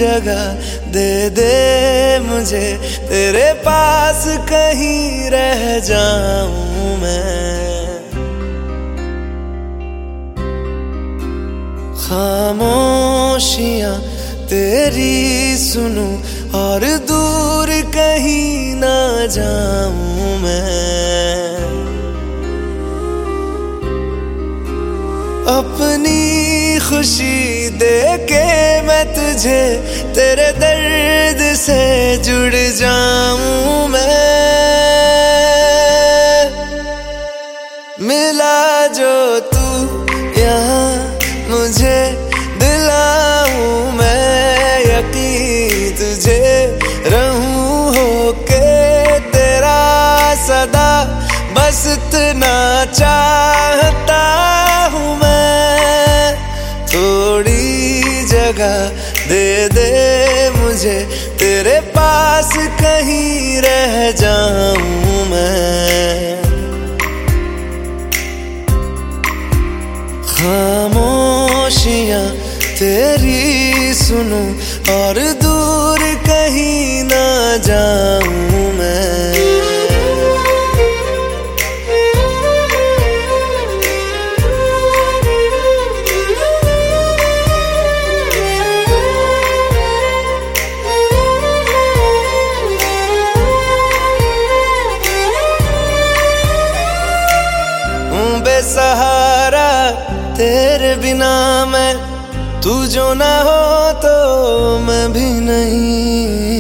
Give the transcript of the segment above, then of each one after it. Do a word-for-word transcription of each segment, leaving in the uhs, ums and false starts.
जगह दे दे मुझे, तेरे पास कहीं रह जाऊं मैं। खामोशियां तेरी सुनूं और दूर कहीं ना जाऊं मैं। अपनी खुशी दे के मैं तुझे, तेरे दर्द से जुड़ जाऊं मैं। मिला जो तू यहाँ मुझे, दिलाऊं मैं यकीन तुझे, रहूं होके तेरा सदा, बस इतना चाहता हूँ मैं। थोड़ी जगह दे दे मुझे, तेरे पास कहीं रह जाऊं मैं। खामोशियां तेरी सुनूं और दूर कहीं ना जाऊं मैं। बेसहारा तेरे बिना मैं, तू जो ना हो तो मैं भी नहीं।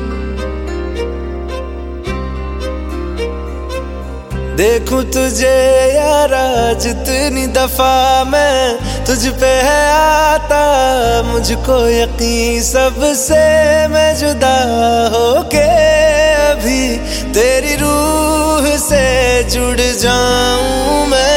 देखूं तुझे यारा जितनी दफा मैं, तुझ पे है आता मुझको यकीन, सबसे मैं जुदा होके अभी तेरी रूह से जुड़ जाऊं मैं।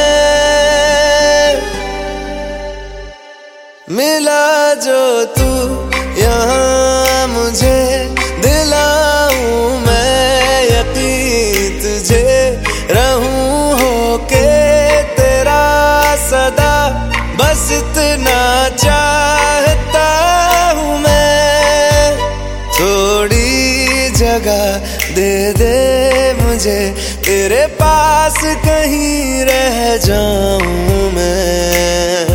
मिला जो तू यहाँ मुझे, दिलाऊं मैं यकीन तुझे, रहूं होके तेरा सदा, बस इतना चाहता हूँ मैं। थोड़ी जगह दे दे मुझे, तेरे पास कहीं रह जाऊं मैं।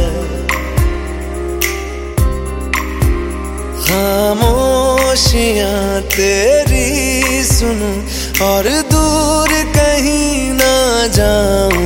खामोशियां तेरी सुनूं और दूर कहीं ना जाऊं।